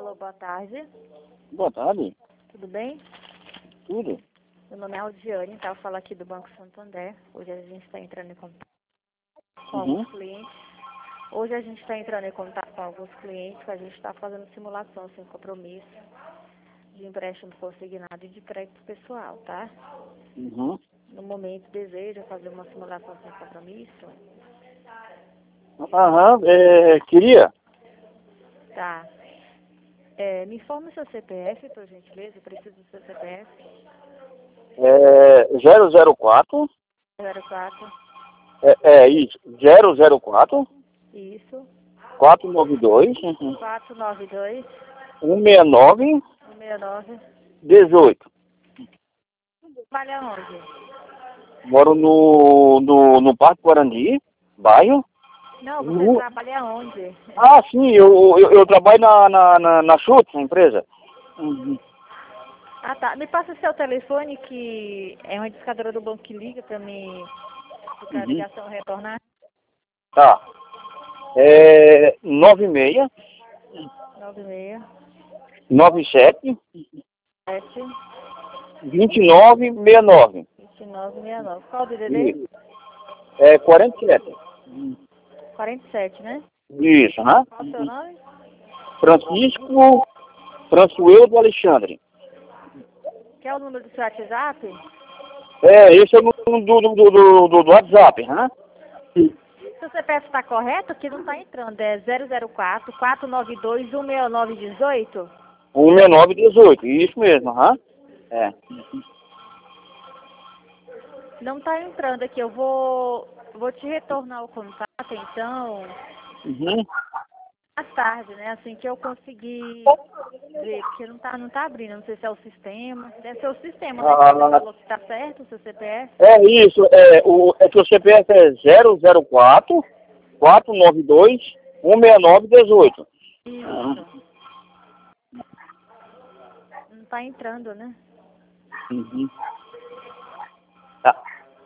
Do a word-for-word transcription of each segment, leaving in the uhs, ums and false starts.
Alô, boa tarde. Boa tarde. Tudo bem? Tudo. Meu nome é Aldiane, tá? Eu falo aqui do Banco Santander. Hoje a gente está entrando em contato com Uhum. alguns clientes. Hoje a gente está entrando em contato com alguns clientes, a gente está fazendo simulação sem compromisso de empréstimo consignado e de crédito pessoal, tá? Uhum. No momento, deseja fazer uma simulação sem compromisso? Aham, é, queria. Tá. É, me informe o seu C P F, por gentileza. Eu preciso do seu C P F. É, zero zero quatro. zero quatro. É, é isso. zero zero quatro. Isso. quatro nove dois. quatro nove dois. um seis nove. um seis nove. dezoito. Trabalha onde? Moro no, no, no Parque Guarandi, bairro. Não, você No... trabalha onde? Ah, sim, eu, eu, eu trabalho na, na, na, na Schutz, na empresa. Uhum. Ah, tá. Me passa seu telefone, que é uma discadora do banco que liga pra me ficar a Uhum. ligação retornar. Tá. É nove seis. nove seis. nove sete. sete. vinte e nove sessenta e nove. vinte e nove sessenta e nove. Qual o D D D? Isso. É quarenta e sete. quarenta e sete, né? Isso, né? Qual o seu nome? Francisco Françoeldo Alexandre. Quer o número do seu WhatsApp? É, esse é o número do, do, do, do, do WhatsApp, né? Seu C P F está correto? Que não está entrando. É zero zero quatro, quatro nove dois, um seis nove um oito? um seis nove dezoito, isso mesmo, aham. É. Não está entrando aqui. Eu vou, vou te retornar o contato, então, Uhum. mais tarde, né? Assim que eu conseguir ver, porque não tá, não tá abrindo. Não sei se é o sistema. Deve ser o sistema, né? Que você Ah, falou que tá certo, o seu C P F. é isso, é, o, é que o C P F é zero zero quatro, quatro nove dois, um seis nove dezoito. Isso. Não tá entrando, né? Uhum. Tá.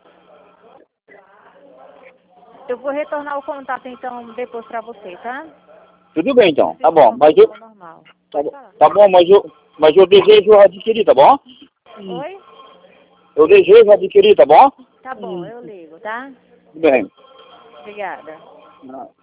Eu vou retornar o contato, então, depois pra você, tá? Tudo bem então, O tá bom, sistema mas eu, continua normal. tá Pode bom, falar. tá bom, mas eu, mas eu desejo adquirir, tá bom? Oi? Eu desejo adquirir, tá bom? Tá bom, eu ligo, tá? Tudo bem. Obrigada. Não.